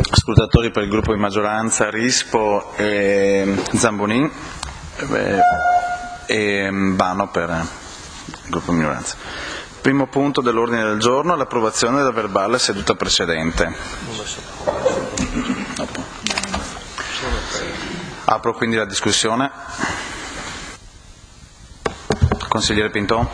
scrutatori per il gruppo di maggioranza Rispo e Zambonin e Bano per il gruppo di minoranza. Primo punto dell'ordine del giorno è l'approvazione della verbale seduta precedente. Apro quindi la discussione. Consigliere Pinton.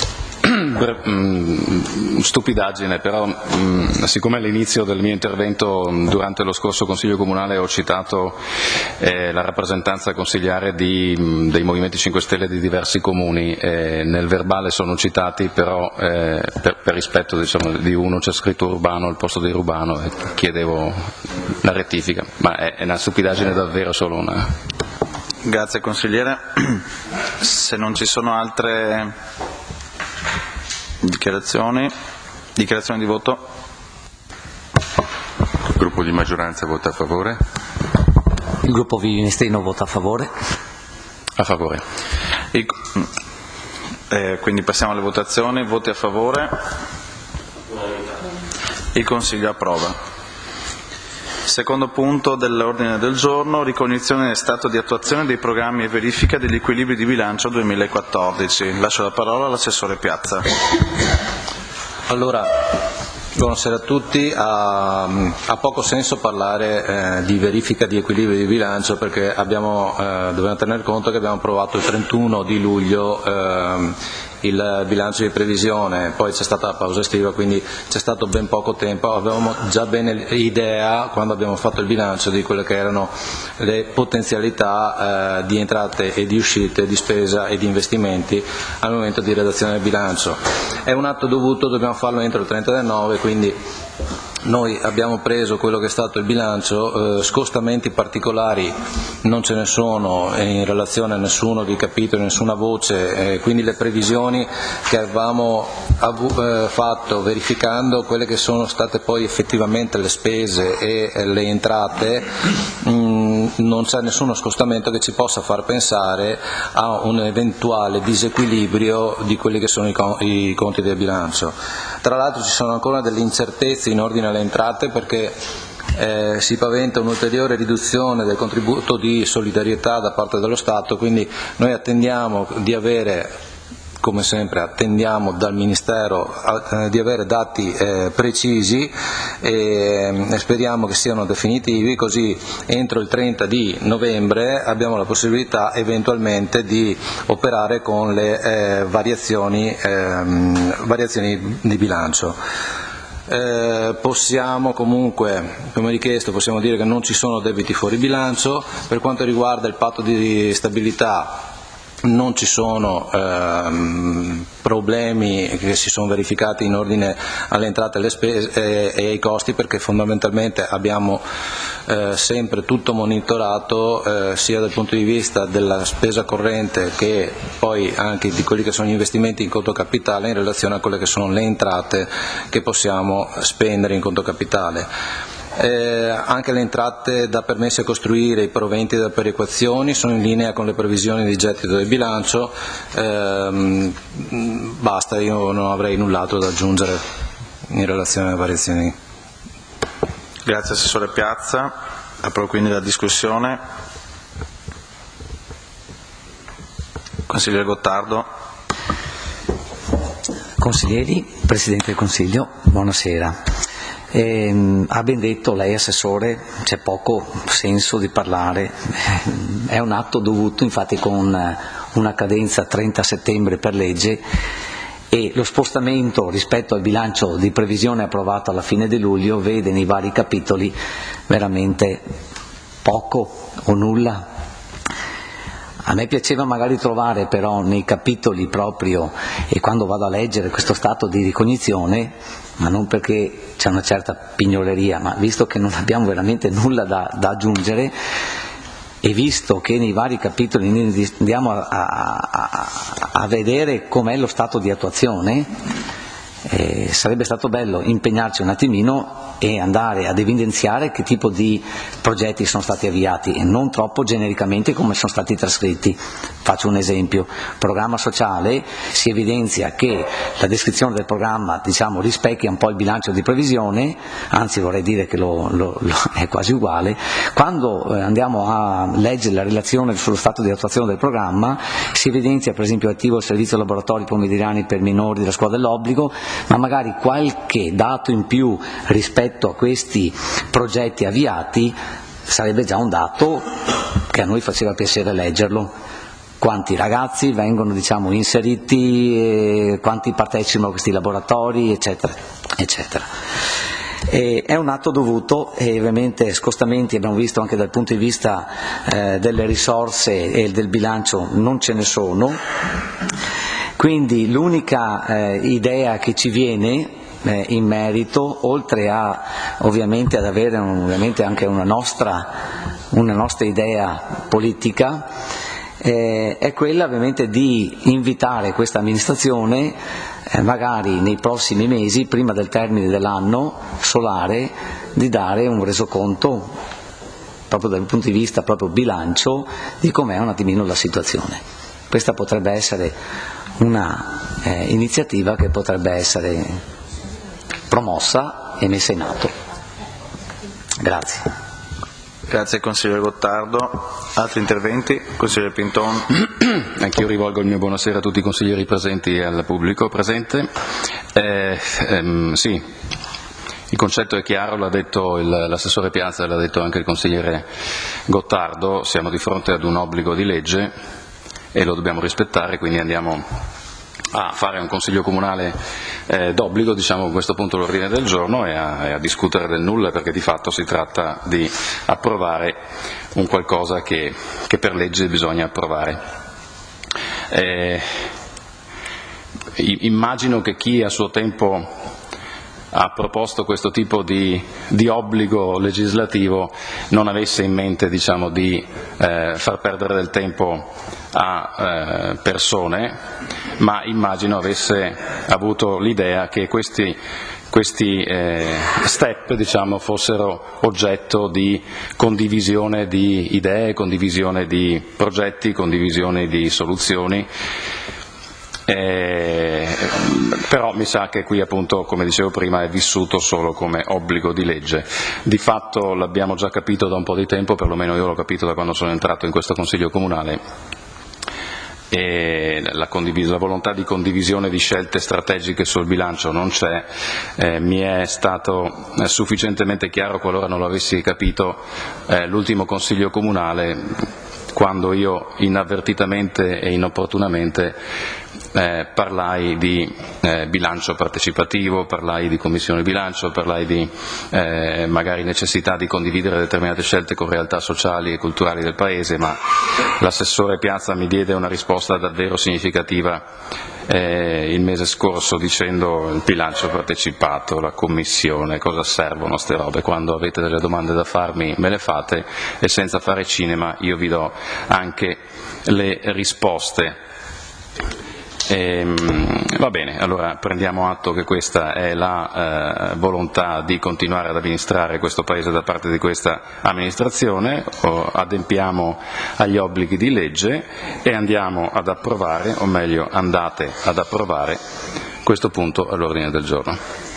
Stupidaggine, però siccome all'inizio del mio intervento durante lo scorso Consiglio Comunale ho citato la rappresentanza consigliare dei Movimenti 5 Stelle di diversi comuni, nel verbale sono citati, però per rispetto di uno c'è scritto Urbano al posto di Rubano e chiedevo la rettifica, ma è una stupidaggine davvero, solo una. Grazie consigliere. Se non ci sono altre dichiarazioni di voto. Il gruppo di maggioranza vota a favore. Il gruppo Vivinestrino vota a favore. A favore. Quindi passiamo alle votazioni. Voti a favore. Il Consiglio approva. Secondo punto dell'ordine del giorno, ricognizione e stato di attuazione dei programmi e verifica degli equilibri di bilancio 2014. Lascio la parola all'assessore Piazza. Allora, buonasera a tutti. Ha poco senso parlare di verifica di equilibri di bilancio perché dobbiamo tener conto che abbiamo approvato il 31 di luglio il bilancio di previsione, poi c'è stata la pausa estiva, quindi c'è stato ben poco tempo. Avevamo già bene idea, quando abbiamo fatto il bilancio, di quelle che erano le potenzialità di entrate e di uscite, di spesa e di investimenti al momento di redazione del bilancio. È un atto dovuto, dobbiamo farlo entro il 30/9, quindi noi abbiamo preso quello che è stato il bilancio, scostamenti particolari non ce ne sono in relazione a nessuno dei capitoli, nessuna voce, quindi le previsioni che avevamo fatto verificando quelle che sono state poi effettivamente le spese e le entrate, non c'è nessuno scostamento che ci possa far pensare a un eventuale disequilibrio di quelli che sono i conti del bilancio. Tra l'altro ci sono ancora delle incertezze in ordine alle entrate perché si paventa un'ulteriore riduzione del contributo di solidarietà da parte dello Stato, quindi noi attendiamo di avere, come sempre attendiamo dal Ministero di avere dati precisi e speriamo che siano definitivi, così entro il 30 di novembre abbiamo la possibilità eventualmente di operare con le variazioni di bilancio. Possiamo comunque, come richiesto, possiamo dire che non ci sono debiti fuori bilancio. Per quanto riguarda il patto di stabilità non ci sono problemi che si sono verificati in ordine alle entrate, alle spese e ai costi, perché fondamentalmente abbiamo sempre tutto monitorato sia dal punto di vista della spesa corrente che poi anche di quelli che sono gli investimenti in conto capitale in relazione a quelle che sono le entrate che possiamo spendere in conto capitale. Anche le entrate da permessi a costruire, i proventi da perequazioni sono in linea con le previsioni di gettito del bilancio. Basta, io non avrei null'altro da aggiungere in relazione alle variazioni. Grazie Assessore Piazza. Apro quindi la discussione. Consigliere Gottardo. Consiglieri, Presidente del Consiglio, buonasera. Ha ben detto lei, Assessore, c'è poco senso di parlare, è un atto dovuto, infatti con una cadenza 30 settembre per legge, e lo spostamento rispetto al bilancio di previsione approvato alla fine di luglio vede nei vari capitoli veramente poco o nulla. A me piaceva magari trovare però nei capitoli proprio, e quando vado a leggere questo stato di ricognizione, ma non perché c'è una certa pignoleria, ma visto che non abbiamo veramente nulla da aggiungere, e visto che nei vari capitoli andiamo a vedere com'è lo stato di attuazione, sarebbe stato bello impegnarci un attimino e andare ad evidenziare che tipo di progetti sono stati avviati e non troppo genericamente come sono stati trascritti. Faccio un esempio: programma sociale, si evidenzia che la descrizione del programma rispecchia un po' il bilancio di previsione, anzi vorrei dire che è quasi uguale. Quando andiamo a leggere la relazione sullo stato di attuazione del programma si evidenzia per esempio attivo il servizio laboratori pomeridiani per minori della scuola dell'obbligo, ma magari qualche dato in più rispetto a questi progetti avviati sarebbe già un dato che a noi faceva piacere leggerlo. Quanti ragazzi vengono inseriti, quanti partecipano a questi laboratori, eccetera, eccetera. È un atto dovuto e ovviamente scostamenti abbiamo visto anche dal punto di vista delle risorse e del bilancio non ce ne sono, quindi l'unica idea che ci viene in merito, oltre a ovviamente ad avere ovviamente anche una nostra idea politica, è quella ovviamente di invitare questa amministrazione magari nei prossimi mesi, prima del termine dell'anno solare, di dare un resoconto proprio dal punto di vista proprio bilancio di com'è un attimino la situazione. Questa potrebbe essere una iniziativa che potrebbe essere promossa e messa in atto. Grazie. Grazie consigliere Gottardo. Altri interventi? Consigliere Pinton. Anch'io rivolgo il mio buonasera a tutti i consiglieri presenti e al pubblico presente. Sì, il concetto è chiaro, l'ha detto l'assessore Piazza e l'ha detto anche il consigliere Gottardo, siamo di fronte ad un obbligo di legge e lo dobbiamo rispettare, quindi andiamo a fare un consiglio comunale d'obbligo, a questo punto l'ordine del giorno, e a discutere del nulla, perché di fatto si tratta di approvare un qualcosa che per legge bisogna approvare. Immagino che chi a suo tempo ha proposto questo tipo di obbligo legislativo non avesse in mente di far perdere del tempo a persone, ma immagino avesse avuto l'idea che questi step fossero oggetto di condivisione di idee, condivisione di progetti, condivisione di soluzioni. Però mi sa che qui, appunto, come dicevo prima, è vissuto solo come obbligo di legge. Di fatto l'abbiamo già capito da un po' di tempo, perlomeno io l'ho capito da quando sono entrato in questo Consiglio Comunale, e la volontà di condivisione di scelte strategiche sul bilancio non c'è. Mi è stato sufficientemente chiaro, qualora non lo avessi capito, l'ultimo Consiglio Comunale, quando io inavvertitamente e inopportunamente parlai di bilancio partecipativo, parlai di commissione bilancio, parlai di magari necessità di condividere determinate scelte con realtà sociali e culturali del Paese, ma l'assessore Piazza mi diede una risposta davvero significativa il mese scorso dicendo: il bilancio partecipato, la commissione, cosa servono ste robe? Quando avete delle domande da farmi me le fate, e senza fare cinema io vi do anche le risposte. Va bene, allora prendiamo atto che questa è la volontà di continuare ad amministrare questo Paese da parte di questa amministrazione, adempiamo agli obblighi di legge e andiamo ad approvare, o meglio andate ad approvare, questo punto all'ordine del giorno.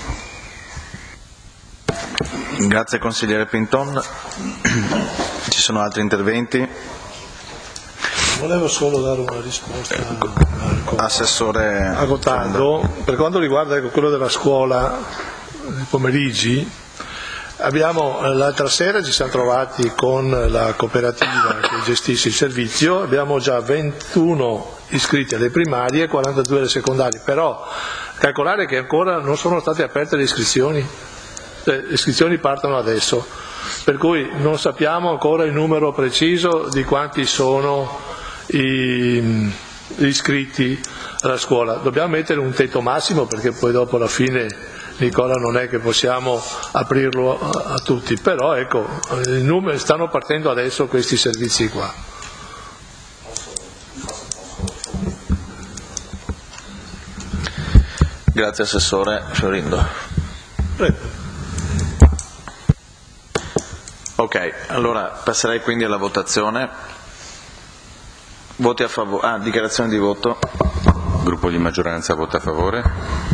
Grazie consigliere Pinton. Ci sono altri interventi? Volevo solo dare una risposta Assessore a Gottardo. Per quanto riguarda quello della scuola nei pomeriggi, l'altra sera ci siamo trovati con la cooperativa che gestisce il servizio, abbiamo già 21 iscritti alle primarie e 42 alle secondarie, però calcolare che ancora non sono state aperte le iscrizioni, le iscrizioni partono adesso, per cui non sappiamo ancora il numero preciso di quanti sono gli iscritti alla scuola. Dobbiamo mettere un tetto massimo, perché poi dopo alla fine, Nicola, non è che possiamo aprirlo a tutti, però ecco, stanno partendo adesso questi servizi qua. Grazie Assessore Fiorindo. Prego. Ok, allora passerei quindi alla votazione. Voti a favore. Dichiarazione di voto. Gruppo di maggioranza vota a favore.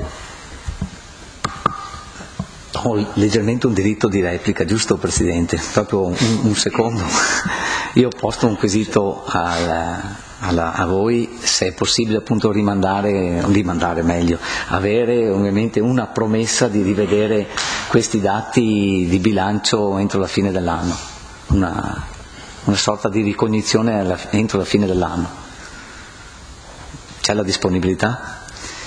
Ho leggermente un diritto di replica, giusto Presidente? Proprio un secondo. Io ho posto un quesito a voi, se è possibile appunto rimandare meglio, avere ovviamente una promessa di rivedere questi dati di bilancio entro la fine dell'anno, una sorta di ricognizione entro la fine dell'anno. C'è la disponibilità?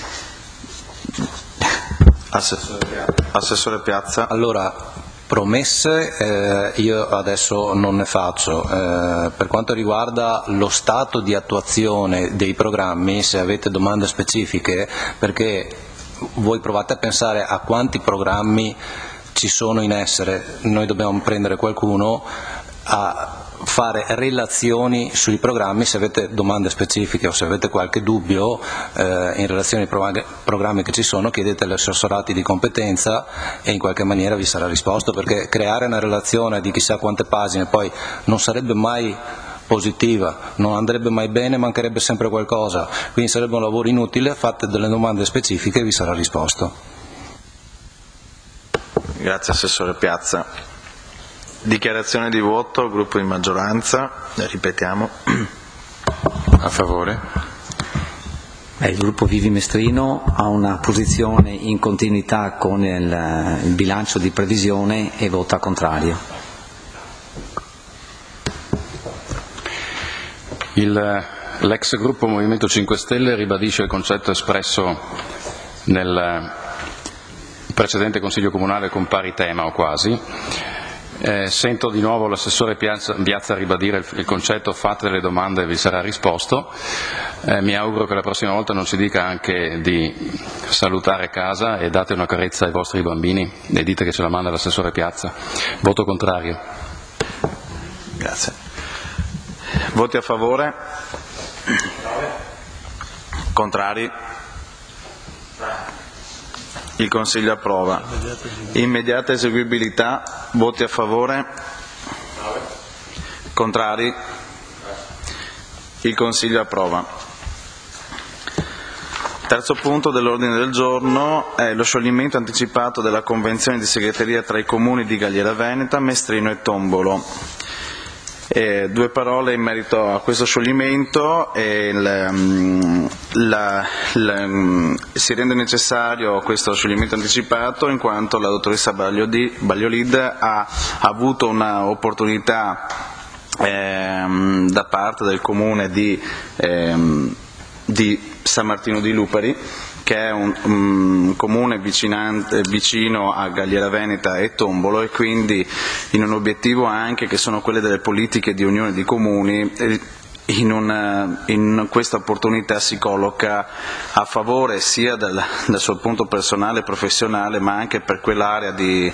Assessore Piazza. Allora, promesse io adesso non ne faccio. Per quanto riguarda lo stato di attuazione dei programmi, se avete domande specifiche, perché voi provate a pensare a quanti programmi ci sono in essere, noi dobbiamo prendere qualcuno a fare relazioni sui programmi. Se avete domande specifiche o se avete qualche dubbio in relazione ai programmi che ci sono, chiedete agli assessorati di competenza e in qualche maniera vi sarà risposto, perché creare una relazione di chissà quante pagine poi non sarebbe mai positiva, non andrebbe mai bene, mancherebbe sempre qualcosa, quindi sarebbe un lavoro inutile. Fate delle domande specifiche e vi sarà risposto. Grazie Assessore Piazza. Dichiarazione di voto, gruppo di maggioranza, ripetiamo. A favore. Il gruppo Vivi Mestrino ha una posizione in continuità con il bilancio di previsione e vota contrario. L'ex gruppo Movimento 5 Stelle ribadisce il concetto espresso nel precedente Consiglio Comunale con pari tema o quasi. Sento di nuovo l'assessore Piazza ribadire il concetto: fate delle domande e vi sarà risposto. Mi auguro che la prossima volta non si dica anche di salutare casa e date una carezza ai vostri bambini e dite che ce la manda l'assessore Piazza. Voto contrario. Grazie. Voti a favore? Contrari? Il Consiglio approva. Immediata eseguibilità. Voti a favore? Contrari? Il Consiglio approva. Terzo punto dell'ordine del giorno è lo scioglimento anticipato della convenzione di segreteria tra i comuni di Galliera Veneta, Mestrino e Tombolo. Due parole in merito a questo scioglimento. Si rende necessario questo scioglimento anticipato in quanto la dottoressa Bagliolid ha avuto un'opportunità da parte del comune di San Martino di Lupari, che è un comune vicino a Galliera Veneta e Tombolo, e quindi in un obiettivo anche che sono quelle delle politiche di unione di comuni, in questa opportunità si colloca a favore sia dal suo punto personale e professionale, ma anche per quell'area di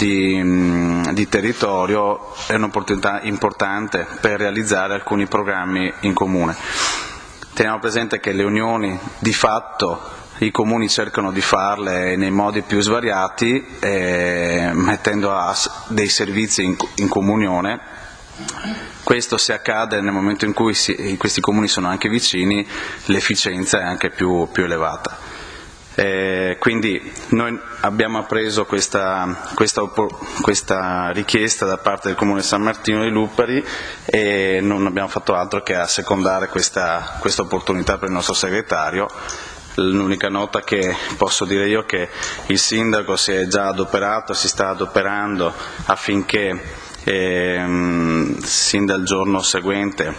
territorio. È un'opportunità importante per realizzare alcuni programmi in comune. Teniamo presente che le unioni di fatto i comuni cercano di farle nei modi più svariati, mettendo a dei servizi in comunione. Questo, se accade nel momento in cui questi comuni sono anche vicini, l'efficienza è anche più elevata. Quindi noi abbiamo appreso questa richiesta da parte del Comune San Martino di Lupari e non abbiamo fatto altro che assecondare questa opportunità per il nostro segretario. L'unica nota che posso dire io è che il sindaco si è già adoperato, si sta adoperando affinché sin dal giorno seguente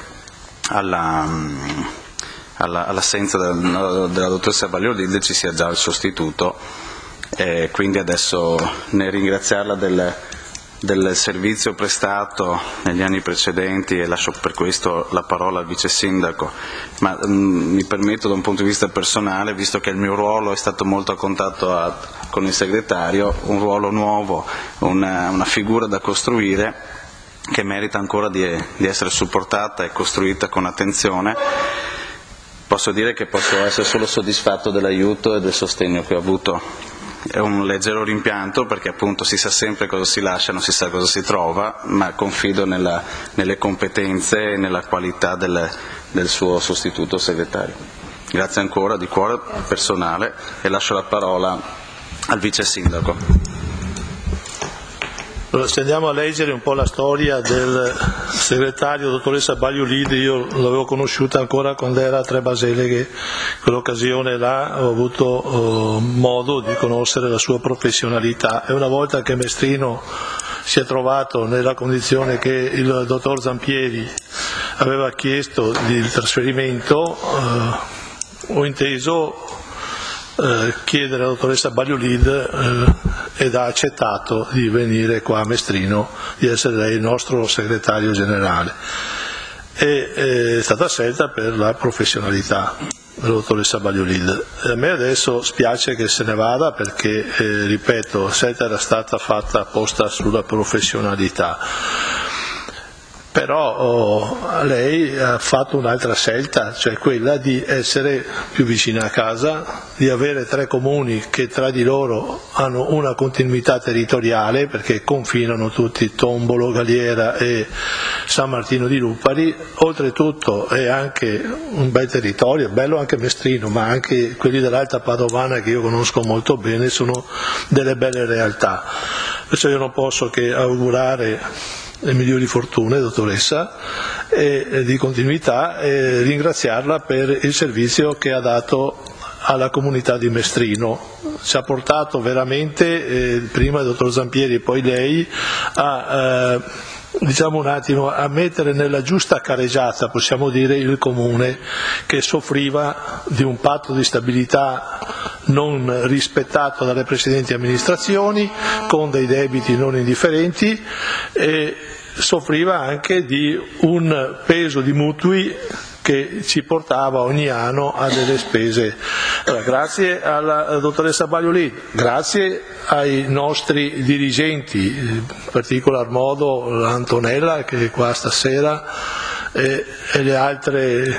all'assenza della dottoressa Bagliolid ci sia già il sostituto, quindi adesso nel ringraziarla del servizio prestato negli anni precedenti, e lascio per questo la parola al vice sindaco, ma mi permetto da un punto di vista personale, visto che il mio ruolo è stato molto a contatto con il segretario, un ruolo nuovo, una figura da costruire che merita ancora di essere supportata e costruita con attenzione. posso dire che posso essere solo soddisfatto dell'aiuto e del sostegno che ho avuto. È un leggero rimpianto perché appunto si sa sempre cosa si lascia, non si sa cosa si trova, ma confido nelle competenze e nella qualità del suo sostituto segretario. Grazie ancora di cuore personale e lascio la parola al vice sindaco. Allora, se andiamo a leggere un po' la storia del segretario dottoressa Bagliolid, io l'avevo conosciuta ancora quando era a Tre Baseleghe, quell'occasione là ho avuto modo di conoscere la sua professionalità, e una volta che Mestrino si è trovato nella condizione che il dottor Zampieri aveva chiesto il trasferimento, ho inteso chiedere alla dottoressa Bagliolid ed ha accettato di venire qua a Mestrino, di essere lei il nostro segretario generale, e è stata scelta per la professionalità della dottoressa Bagliolid. A me adesso spiace che se ne vada perché, ripeto, la scelta era stata fatta apposta sulla professionalità. Però lei ha fatto un'altra scelta, cioè quella di essere più vicina a casa, di avere 3 comuni che tra di loro hanno una continuità territoriale perché confinano tutti Tombolo, Galiera e San Martino di Lupari. Oltretutto è anche un bel territorio, bello anche Mestrino, ma anche quelli dell'Alta Padovana che io conosco molto bene sono delle belle realtà. Perciò io non posso che augurare le migliori fortune, dottoressa, e di continuità, e ringraziarla per il servizio che ha dato alla comunità di Mestrino. Ci ha portato veramente, prima il dottor Zampieri e poi lei, a diciamo un attimo a mettere nella giusta careggiata, possiamo dire, il comune che soffriva di un patto di stabilità non rispettato dalle precedenti amministrazioni, con dei debiti non indifferenti, e soffriva anche di un peso di mutui che ci portava ogni anno a delle spese. Allora, grazie alla dottoressa Bagliolid, grazie ai nostri dirigenti, in particolar modo Antonella che è qua stasera, e gli altri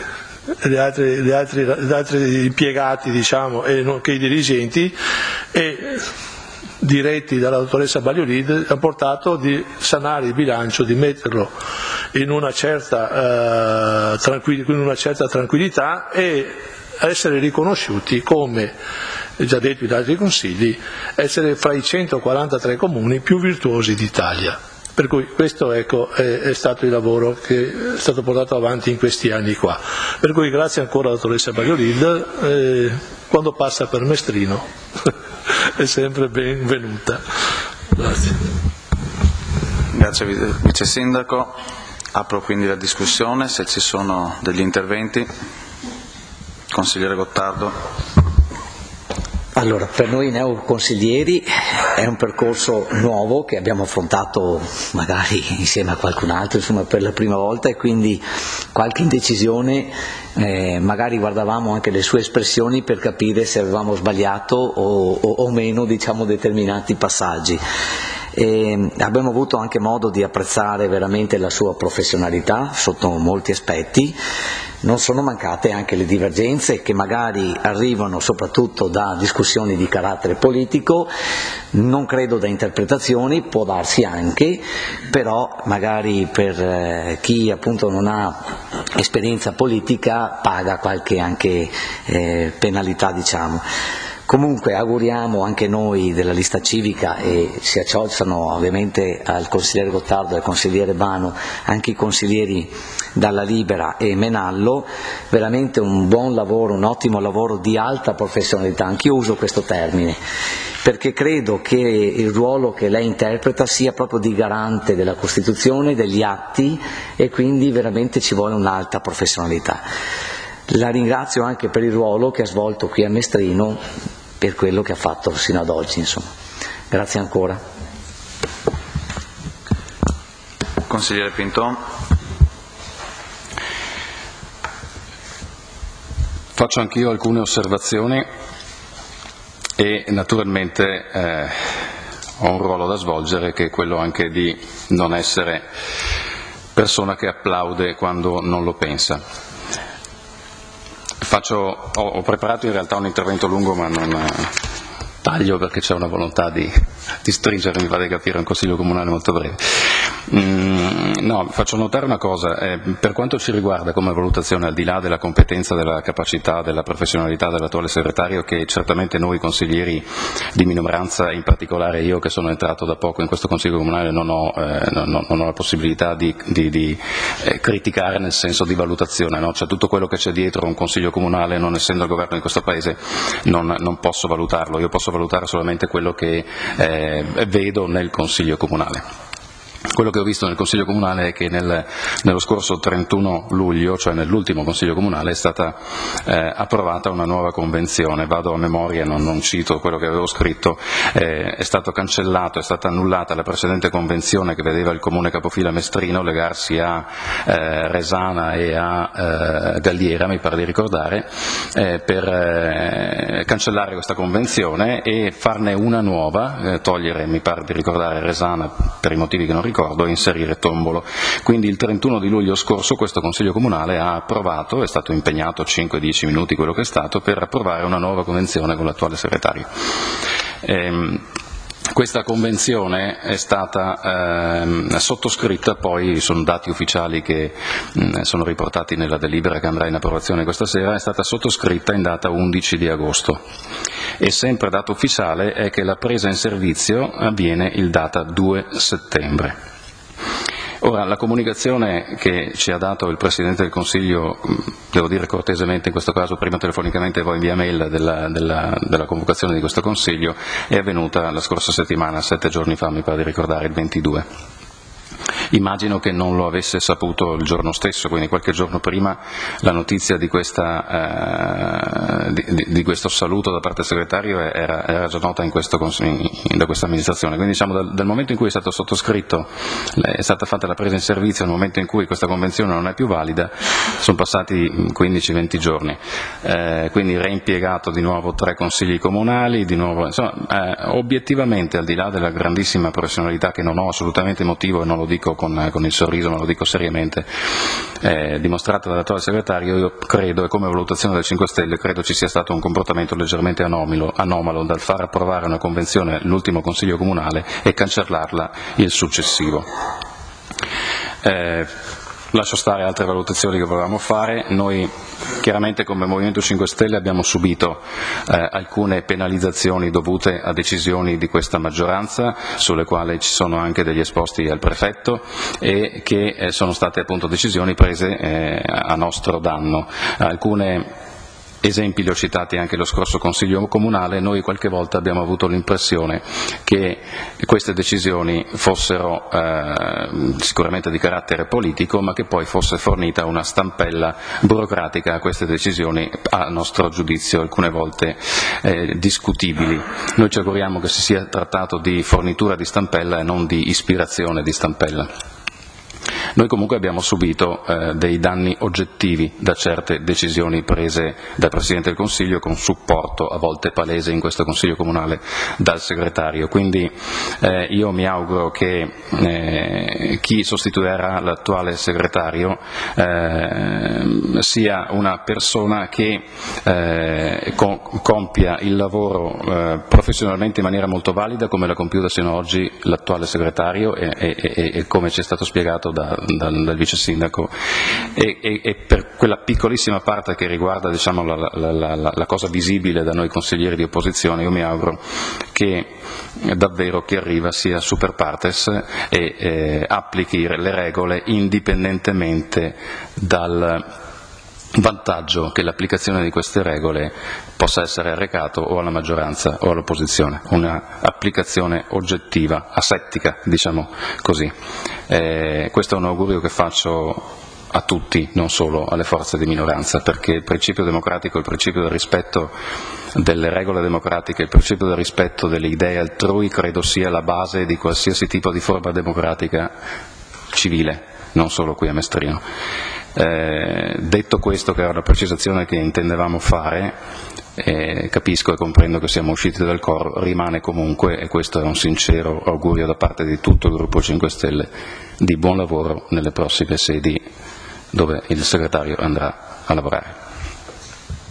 impiegati, diciamo, e nonché i dirigenti, e diretti dalla dottoressa Bagliolid, ha portato di sanare il bilancio, di metterlo in una certa tranquillità e essere riconosciuti come, già detto in altri consigli, essere fra i 143 comuni più virtuosi d'Italia. Per cui questo, ecco, è stato il lavoro che è stato portato avanti in questi anni qua. Per cui grazie ancora alla dottoressa Bagliolid, quando passa per Mestrino è sempre benvenuta. Grazie. Grazie vice sindaco. Apro quindi la discussione, se ci sono degli interventi. Consigliere Gottardo. Allora, per noi neoconsiglieri è un percorso nuovo che abbiamo affrontato magari insieme a qualcun altro, insomma, per la prima volta, e quindi qualche indecisione, magari guardavamo anche le sue espressioni per capire se avevamo sbagliato o meno, diciamo, determinati passaggi. Abbiamo avuto anche modo di apprezzare veramente la sua professionalità sotto molti aspetti. Non sono mancate anche le divergenze che magari arrivano soprattutto da discussioni di carattere politico, non credo da interpretazioni, può darsi anche, però magari per chi appunto non ha esperienza politica paga qualche anche penalità, diciamo. Comunque auguriamo anche noi della lista civica, e si associano ovviamente al consigliere Gottardo e al consigliere Bano anche i consiglieri Dalla Libera e Menallo, veramente un buon lavoro, un ottimo lavoro di alta professionalità. Anch'io uso questo termine perché credo che il ruolo che lei interpreta sia proprio di garante della Costituzione, degli atti, e quindi veramente ci vuole un'alta professionalità. La ringrazio anche per il ruolo che ha svolto qui a Mestrino, per quello che ha fatto sino ad oggi, insomma. Grazie ancora. Consigliere Pinton. Faccio anch'io alcune osservazioni e naturalmente ho un ruolo da svolgere, che è quello anche di non essere persona che applaude quando non lo pensa. Ho preparato in realtà un intervento lungo, ma non taglio perché c'è una volontà di stringere, mi pare di capire, un consiglio comunale molto breve. No, faccio notare una cosa, per quanto ci riguarda come valutazione, al di là della competenza, della capacità, della professionalità dell'attuale segretario, che certamente noi consiglieri di minoranza, in particolare io che sono entrato da poco in questo consiglio comunale, non ho la possibilità di criticare nel senso di valutazione, no? Cioè tutto quello che c'è dietro un consiglio comunale, non essendo il governo di questo paese, non posso valutarlo, io posso valutare solamente quello che vedo nel consiglio comunale. Quello che ho visto nel Consiglio Comunale è che nello scorso 31 luglio, cioè nell'ultimo Consiglio Comunale, è stata approvata una nuova convenzione. Vado a memoria, non cito quello che avevo scritto. È stato cancellato, è stata annullata la precedente convenzione che vedeva il comune capofila Mestrino legarsi a Resana e a Galliera, mi pare di ricordare, per cancellare questa convenzione e farne una nuova, togliere, mi pare di ricordare, Resana per i motivi che non ricordo, e inserire Tombolo. Quindi il 31 di luglio scorso questo Consiglio Comunale ha approvato, è stato impegnato 5-10 minuti quello che è stato, per approvare una nuova convenzione con l'attuale segretario. Questa convenzione è stata sottoscritta, poi sono dati ufficiali che sono riportati nella delibera che andrà in approvazione questa sera, è stata sottoscritta in data 11 di agosto e sempre dato ufficiale è che la presa in servizio avviene in data 2 settembre. Ora, la comunicazione che ci ha dato il Presidente del Consiglio, devo dire cortesemente in questo caso, prima telefonicamente e poi via mail, della convocazione di questo Consiglio, è avvenuta la scorsa settimana, 7 giorni fa, mi pare di ricordare, il 22. Immagino che non lo avesse saputo il giorno stesso, quindi qualche giorno prima la notizia di questo saluto da parte del segretario era già nota da questa amministrazione. Quindi diciamo dal momento in cui è stato sottoscritto, è stata fatta la presa in servizio, al momento in cui questa convenzione non è più valida, sono passati 15-20 giorni. Quindi reimpiegato di nuovo 3 consigli comunali, di nuovo, insomma, obiettivamente, al di là della grandissima professionalità che non ho assolutamente motivo, e non lo dico con il sorriso, ma lo dico seriamente, dimostrata dall'attuale segretario, io credo, e come valutazione del 5 Stelle, credo ci sia stato un comportamento leggermente anomalo dal far approvare una convenzione l'ultimo Consiglio Comunale e cancellarla il successivo. Lascio stare altre valutazioni che volevamo fare. Noi chiaramente come Movimento 5 Stelle abbiamo subito alcune penalizzazioni dovute a decisioni di questa maggioranza, sulle quali ci sono anche degli esposti al prefetto e che sono state appunto decisioni prese a nostro danno. Alcune esempi li ho citati anche lo scorso Consiglio Comunale. Noi qualche volta abbiamo avuto l'impressione che queste decisioni fossero sicuramente di carattere politico, ma che poi fosse fornita una stampella burocratica a queste decisioni, a nostro giudizio alcune volte discutibili. Noi ci auguriamo che si sia trattato di fornitura di stampella e non di ispirazione di stampella. Noi comunque abbiamo subito dei danni oggettivi da certe decisioni prese dal Presidente del Consiglio, con supporto a volte palese in questo Consiglio Comunale dal segretario. Quindi io mi auguro che chi sostituirà l'attuale segretario sia una persona che compia il lavoro professionalmente in maniera molto valida, come l'ha compiuta sino ad oggi l'attuale segretario e come ci è stato spiegato dal vice sindaco, e per quella piccolissima parte che riguarda, diciamo, la cosa visibile da noi consiglieri di opposizione, io mi auguro che davvero chi arriva sia super partes e applichi le regole indipendentemente dal vantaggio che l'applicazione di queste regole possa essere arrecato o alla maggioranza o all'opposizione, una applicazione oggettiva, asettica, diciamo così. Questo è un augurio che faccio a tutti, non solo alle forze di minoranza, perché il principio democratico, il principio del rispetto delle regole democratiche, il principio del rispetto delle idee altrui credo sia la base di qualsiasi tipo di forma democratica civile, non solo qui a Mestrino. Detto questo, che era una precisazione che intendevamo fare, capisco e comprendo che siamo usciti dal coro, rimane comunque, e questo è un sincero augurio da parte di tutto il gruppo 5 Stelle, di buon lavoro nelle prossime sedi dove il segretario andrà a lavorare.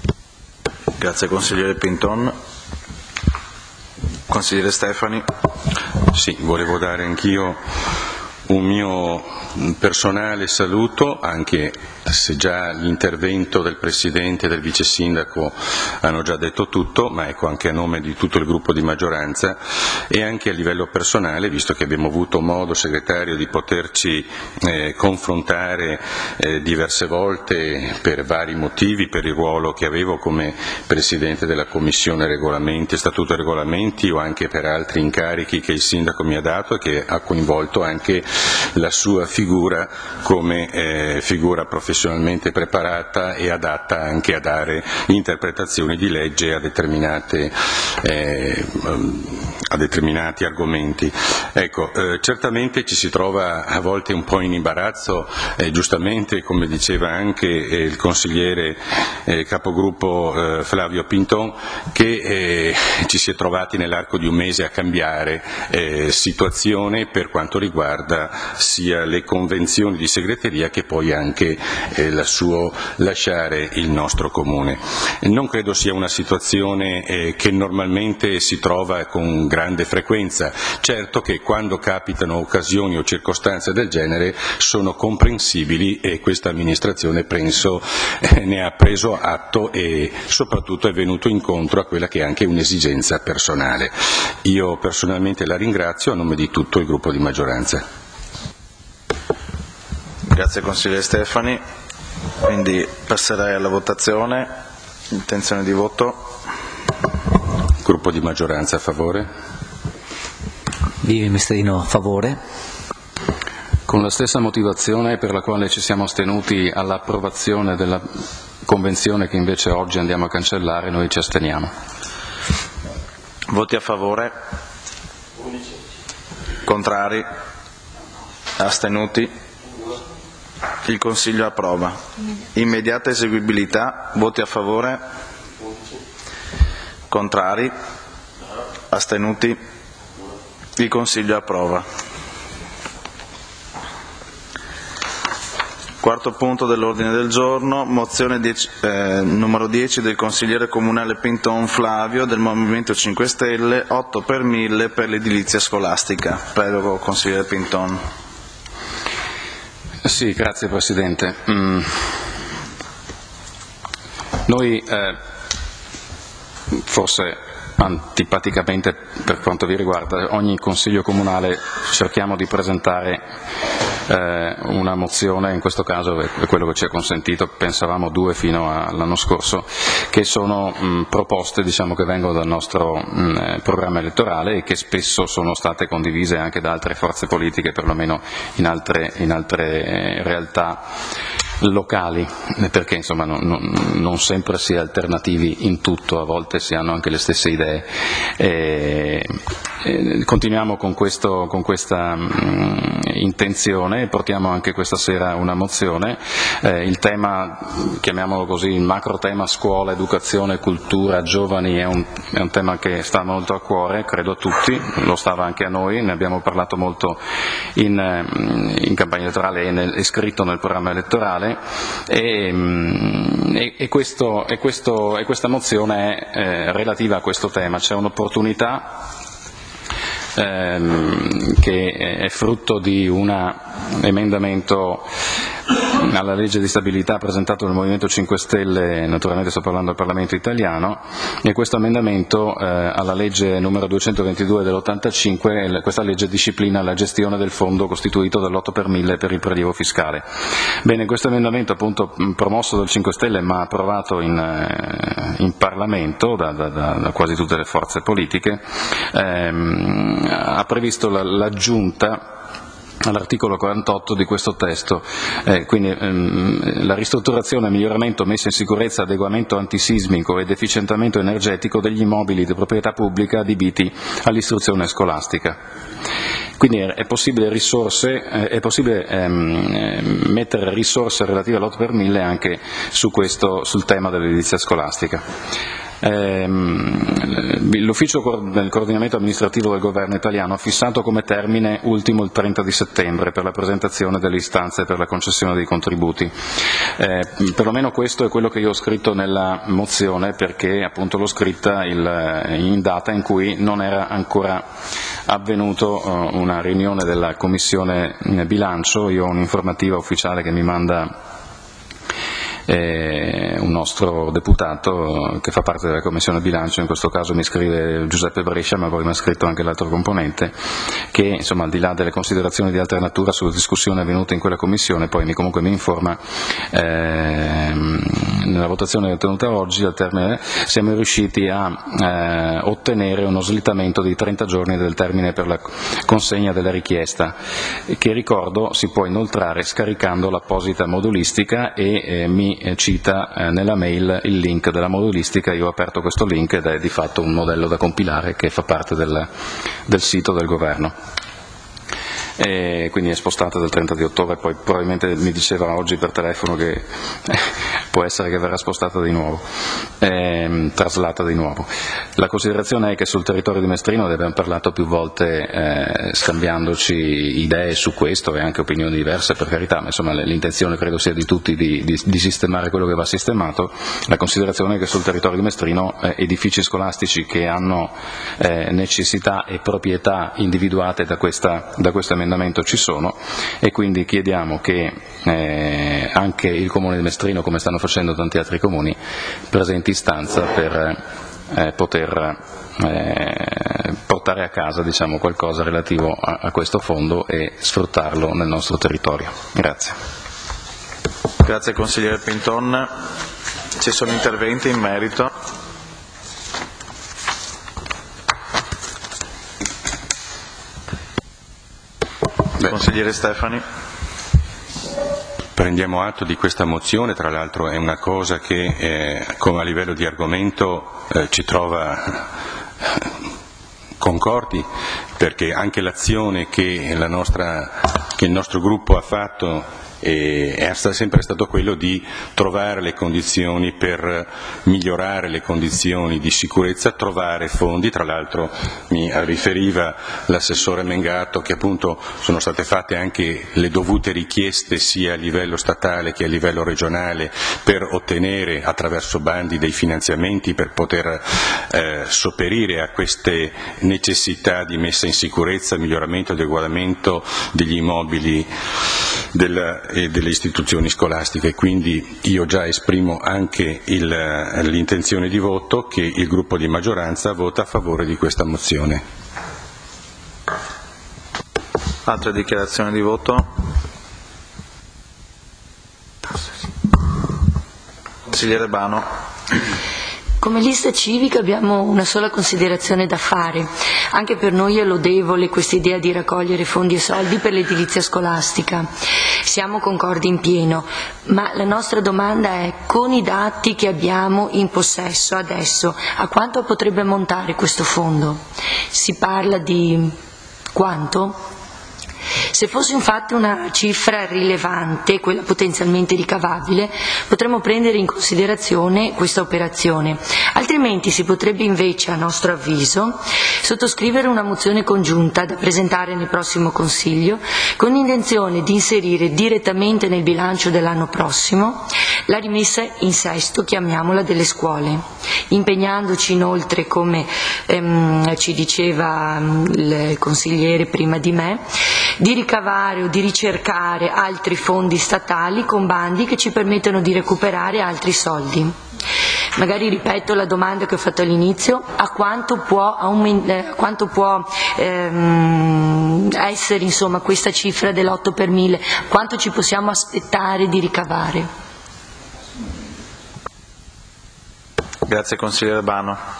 Grazie consigliere Pinton. Consigliere Stefani. Sì, volevo dare anch'io un mio personale saluto, anche se già l'intervento del Presidente e del Vice Sindaco hanno già detto tutto, ma ecco, anche a nome di tutto il gruppo di maggioranza e anche a livello personale, visto che abbiamo avuto modo, Segretario, di poterci confrontare diverse volte per vari motivi, per il ruolo che avevo come Presidente della Commissione Regolamenti, Statuto e Regolamenti, o anche per altri incarichi che il Sindaco mi ha dato e che ha coinvolto anche la sua figura come figura professionalmente preparata e adatta anche a dare interpretazioni di legge a determinati argomenti. Ecco, certamente ci si trova a volte un po' in imbarazzo, giustamente, come diceva anche il consigliere capogruppo Flavio Pinton, che ci si è trovati nell'arco di un mese a cambiare situazione per quanto riguarda sia le convenzioni di segreteria che poi anche il suo lasciare il nostro comune. Non credo sia una situazione che normalmente si trova con grande frequenza. Certo che quando capitano occasioni o circostanze del genere sono comprensibili e questa amministrazione penso ne ha preso atto e soprattutto è venuto incontro a quella che è anche un'esigenza personale. Io personalmente la ringrazio a nome di tutto il gruppo di maggioranza. Grazie consigliere Stefani, quindi passerei alla votazione. Intenzione di voto. Gruppo di maggioranza a favore. Vivi Mestrino a favore. Con la stessa motivazione per la quale ci siamo astenuti all'approvazione della convenzione che invece oggi andiamo a cancellare, noi ci asteniamo. Voti a favore? Contrari? Astenuti? Il Consiglio approva. Immediata eseguibilità, voti a favore? Contrari? Astenuti? Il Consiglio approva. Quarto punto dell'ordine del giorno, mozione numero 10 del consigliere comunale Pinton Flavio del Movimento 5 Stelle, 8 per 1000 per l'edilizia scolastica. Prego consigliere Pinton. Sì, grazie Presidente. Noi forse antipaticamente per quanto vi riguarda, ogni Consiglio Comunale cerchiamo di presentare una mozione, in questo caso è quello che ci è consentito, pensavamo 2 fino all'anno scorso, che sono proposte che vengono dal nostro programma elettorale e che spesso sono state condivise anche da altre forze politiche, perlomeno in altre realtà locali, perché non sempre si è alternativi in tutto, a volte si hanno anche le stesse idee. Continuiamo con questa intenzione e portiamo anche questa sera una mozione. Il tema, chiamiamolo così, il macro tema scuola, educazione, cultura, giovani è un tema che sta molto a cuore, credo a tutti, lo stava anche a noi, ne abbiamo parlato molto in campagna elettorale e scritto nel programma elettorale. E questa mozione è relativa a questo tema. C'è un'opportunità che è frutto di un emendamento alla legge di stabilità presentato dal Movimento 5 Stelle, naturalmente sto parlando del Parlamento italiano, e questo emendamento alla legge numero 222 dell'85, questa legge disciplina la gestione del fondo costituito dall'8 per 1000 per il prelievo fiscale. Bene, questo emendamento appunto promosso dal 5 Stelle ma approvato in Parlamento da quasi tutte le forze politiche, ha previsto l'aggiunta all'articolo 48 di questo testo, quindi la ristrutturazione, miglioramento, messa in sicurezza, adeguamento antisismico ed efficientamento energetico degli immobili di proprietà pubblica adibiti all'istruzione scolastica. Quindi è possibile mettere risorse relative all'8 per 1000 anche sul tema dell'edilizia scolastica. L'ufficio del coordinamento amministrativo del governo italiano ha fissato come termine ultimo il 30 di settembre per la presentazione delle istanze per la concessione dei contributi. Perlomeno questo è quello che io ho scritto nella mozione, perché appunto l'ho scritta in data in cui non era ancora avvenuto una riunione della Commissione Bilancio. Io ho un'informativa ufficiale che mi manda un nostro deputato che fa parte della Commissione Bilancio, in questo caso mi scrive Giuseppe Brescia, ma poi mi ha scritto anche l'altro componente, che insomma al di là delle considerazioni di altra natura sulla discussione avvenuta in quella Commissione, poi comunque mi informa nella votazione ottenuta oggi, al termine siamo riusciti a ottenere uno slittamento di 30 giorni del termine per la consegna della richiesta, che ricordo si può inoltrare scaricando l'apposita modulistica, e mi cita nella mail il link della modulistica. Io ho aperto questo link ed è di fatto un modello da compilare che fa parte del sito del governo. E quindi è spostata del 30 di ottobre, poi probabilmente mi diceva oggi per telefono che può essere che verrà spostata di nuovo, traslata di nuovo. La considerazione è che sul territorio di Mestrino, ne abbiamo parlato più volte scambiandoci idee su questo e anche opinioni diverse, per carità, ma insomma l'intenzione credo sia di tutti di sistemare quello che va sistemato. La considerazione è che sul territorio di Mestrino edifici scolastici che hanno necessità e proprietà individuate da questo emendamento ci sono, e quindi chiediamo che anche il Comune di Mestrino, come stanno facendo tanti altri comuni, presenti istanza per poter portare a casa qualcosa relativo a questo fondo e sfruttarlo nel nostro territorio. Grazie. Grazie consigliere Pinton. Ci sono interventi in merito? Consigliere Stefani. Prendiamo atto di questa mozione, tra l'altro è una cosa che come a livello di argomento ci trova concordi, perché anche l'azione che il nostro gruppo ha fatto è sempre stato quello di trovare le condizioni per migliorare le condizioni di sicurezza, trovare fondi. Tra l'altro mi riferiva l'assessore Mengato che appunto sono state fatte anche le dovute richieste sia a livello statale che a livello regionale per ottenere attraverso bandi dei finanziamenti per poter sopperire a queste necessità di messa in sicurezza, miglioramento e adeguamento degli immobili e delle istituzioni scolastiche. Quindi io già esprimo anche l'intenzione di voto che il gruppo di maggioranza vota a favore di questa mozione. Altre dichiarazioni di voto? Consigliere Bano. Come lista civica abbiamo una sola considerazione da fare. Anche per noi è lodevole questa idea di raccogliere fondi e soldi per l'edilizia scolastica. Siamo concordi in pieno, ma la nostra domanda è: con i dati che abbiamo in possesso adesso, a quanto potrebbe ammontare questo fondo? Si parla di quanto? Se fosse infatti una cifra rilevante, quella potenzialmente ricavabile, potremmo prendere in considerazione questa operazione. Altrimenti si potrebbe invece, a nostro avviso, sottoscrivere una mozione congiunta da presentare nel prossimo Consiglio, con intenzione di inserire direttamente nel bilancio dell'anno prossimo la rimessa in sesto, chiamiamola, delle scuole, impegnandoci inoltre, come ci diceva il consigliere prima di me, di ricavare o di ricercare altri fondi statali con bandi che ci permettono di recuperare altri soldi. Magari ripeto la domanda che ho fatto all'inizio: a quanto può essere questa cifra dell'8 per 1000? Quanto ci possiamo aspettare di ricavare? Grazie consigliere Bano.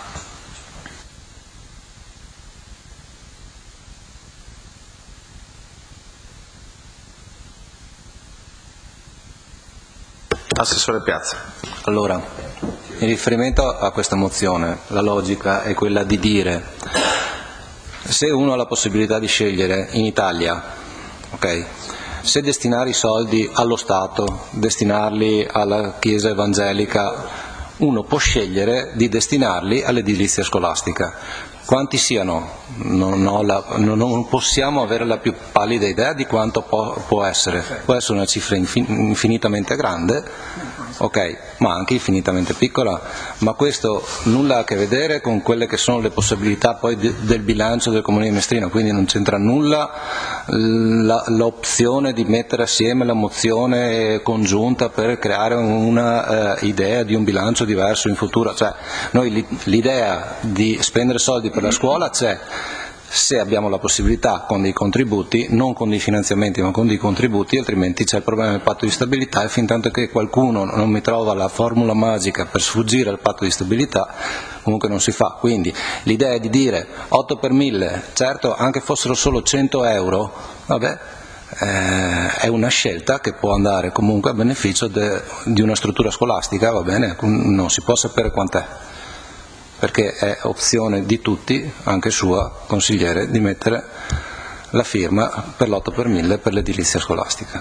Assessore Piazza. Allora, in riferimento a questa mozione, la logica è quella di dire: se uno ha la possibilità di scegliere in Italia, se destinare i soldi allo Stato, destinarli alla Chiesa evangelica uno può scegliere di destinarli all'edilizia scolastica. Quanti siano? Non possiamo avere la più pallida idea di quanto può essere una cifra infinitamente grande, ok, ma anche infinitamente piccola, ma questo nulla ha a che vedere con quelle che sono le possibilità poi del bilancio del Comune di Mestrino, quindi non c'entra nulla l'opzione di mettere assieme la mozione congiunta per creare una idea di un bilancio diverso in futuro. Cioè, noi l'idea di spendere soldi per la scuola c'è, se abbiamo la possibilità con dei contributi, non con dei finanziamenti ma con dei contributi, altrimenti c'è il problema del patto di stabilità e fin tanto che qualcuno non mi trova la formula magica per sfuggire al patto di stabilità comunque non si fa. Quindi l'idea di dire 8 per 1000, certo anche fossero solo 100 euro, vabbè, è una scelta che può andare comunque a beneficio di una struttura scolastica, va bene, non si può sapere quant'è, perché è opzione di tutti, anche sua, consigliere, di mettere la firma per l'8 per 1000 per l'edilizia scolastica.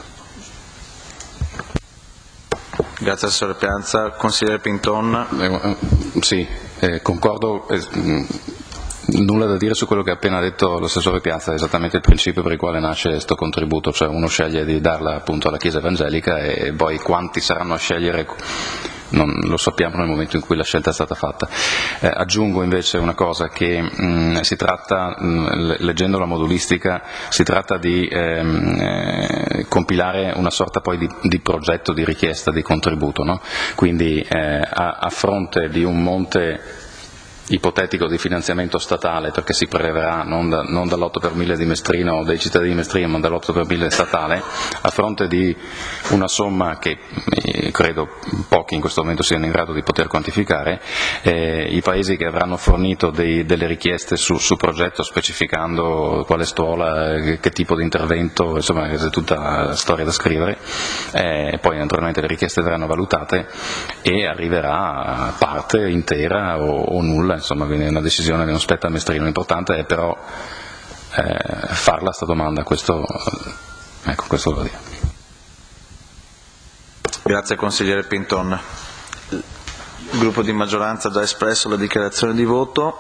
Grazie assessore Piazza. Consigliere Pinton. Sì, concordo. Nulla da dire su quello che ha appena detto l'assessore Piazza, è esattamente il principio per il quale nasce questo contributo, cioè uno sceglie di darla appunto alla Chiesa evangelica e poi quanti saranno a scegliere non lo sappiamo nel momento in cui la scelta è stata fatta. Aggiungo invece una cosa, che si tratta, leggendo la modulistica, si tratta di compilare una sorta poi di progetto di richiesta di contributo, no? Quindi a fronte di un monte ipotetico di finanziamento statale, perché si preleverà non dall'8 per 1000 di Mestrino o dei cittadini di Mestrino, ma dall'8 per 1000 statale, a fronte di una somma che credo pochi in questo momento siano in grado di poter quantificare, i paesi che avranno fornito delle richieste su progetto specificando quale scuola, che tipo di intervento, insomma è tutta la storia da scrivere, poi naturalmente le richieste verranno valutate e arriverà parte intera o nulla. Insomma, quindi è una decisione che non spetta a Mestrino. L'importante è però farla sta domanda, questo volevo dire. Grazie consigliere Pinton. Il gruppo di maggioranza ha già espresso la dichiarazione di voto.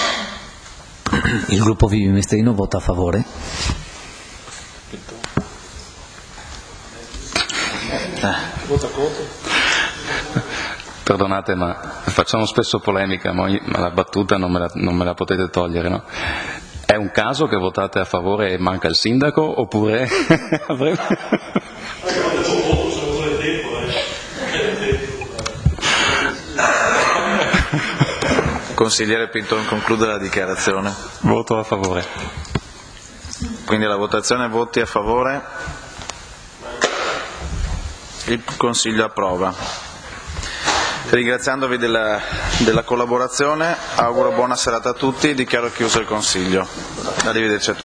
Il gruppo Vivi Mestrino vota a favore. Vota contro. Perdonate, ma facciamo spesso polemica, ma la battuta non me la potete togliere, no? È un caso che votate a favore e manca il sindaco, oppure Consigliere Pinton, conclude la dichiarazione. Voto a favore. Quindi la votazione, voti a favore. Il Consiglio approva. Ringraziandovi della collaborazione, auguro buona serata a tutti, dichiaro chiuso il Consiglio. Arrivederci a tutti.